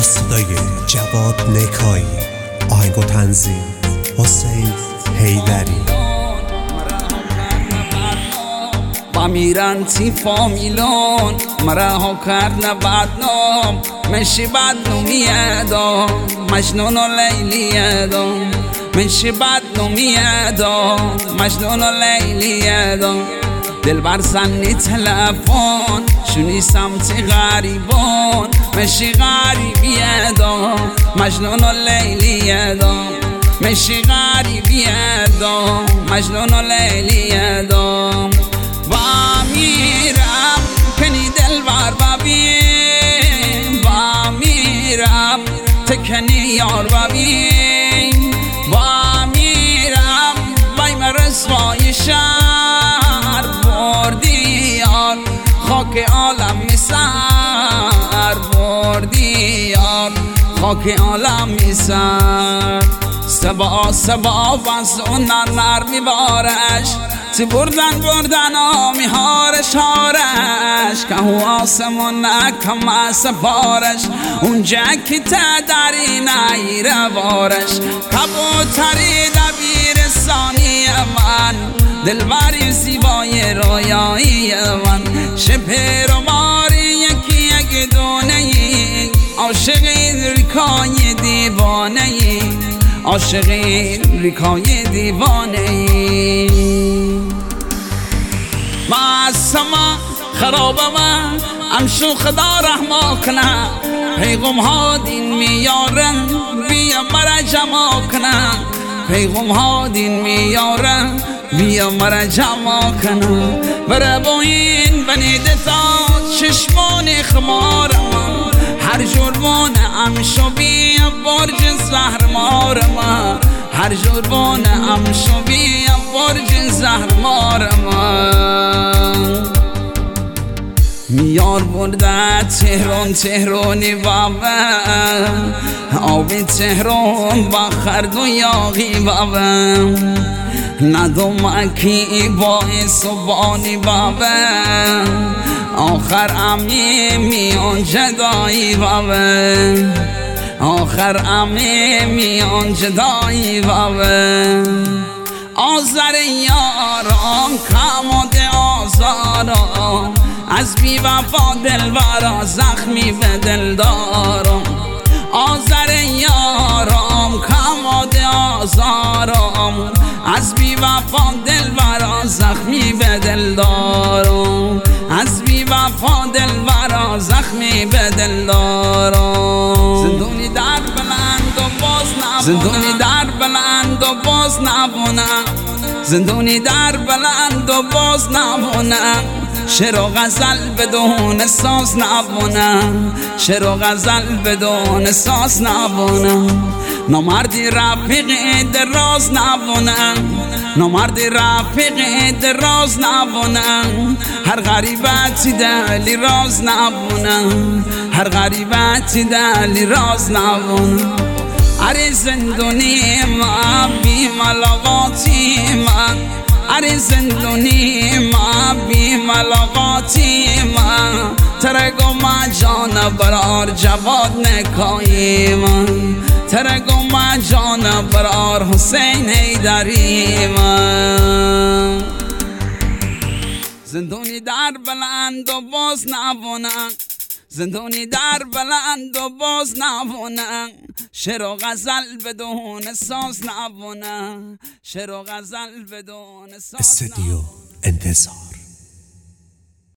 صدای جواد نکایی، آهنگ و تنظیم حسین حیدری. با میرن تی فامیلان مرا کرد بدنام، مشی بدنامی ادا مجنون و لیلی ادا، مشی بدنامی ادا مجنون و لیلی ادا. دل بر زنی تلفن شونی سمت غریبان، مشی غریبی ادا مجنون و لیلی ادا، مشی غریبی ادا مجنون و لیلی ادا. با میرم کنی دل بر ببین، با میرم تکنی یار ببین، با میرم بایم رسوای شهر بردی یار، خاک عالم میسر بردی یار، خاک عالم میسر. سبا سبا وزون نر میبارش، تی بردن آمی هارش هارش، که هو آسمون نکم سفارش، اونجا که تدری نیره بارش. کبوتری دبیرستانی من، دلبری زیبای رویایی من، شپر و ماری یکی یک دونه ای، عاشق ریکای دیوانه ای، عاشق ریکای دیوانه ای. معصما خراب من امشو خدا رحمه کنه، پیغم ها دین میارن بیا مرا جمع کنه، پیغم ها دین میارن بیا مرا جمع کنه. بره با این بنیده تا چشمان خمارم، هر جربان امشو بیا برج زهر مارم، هر جربان امشو بیا برج زهر مارم. میار برده تهران تهرانی بابا، آبی تهران با خرد و یاغی بابا، ندومکی باعث و بانی بابا، آخر امی میان جدایی بابا، آخر امی میان جدایی بابا. آزر یاران کماد آزاران، از بی وفا دلبرا زخمی به دل دارم. آزر یارم کماد آزارم، از بی وفا دلبرا زخمی به دل دارم، از بی وفا دلبرا زخمی به دل دارم. زندونی در بلند و باز نبونم، زندونی در بلند و باز نبونم، زندونی در بلند و باز نبونم، شعر و غزل بدون ساز نبونم، شعر و غزل بدون ساز نبونم. نامردی رفیق دراز نبونم، نامردی رفیق دراز نبونم، هر غریبتی دلی راز نبونم، هر غریبتی دلی راز نبونم. اره زندونی ما بی ملاقاتی من، اره زندونی ما بی ملاقاتی من، ترگو ما جان برار جواد نکایی من، ترگو ما جان برار حسین حیدری من. زندونی در بلند و باز نبونم، زندونی در بلند و باز نبونم، شعر و غزل بدون ساز نبونم، شعر و غزل بدون ساز. استودیو انتظار.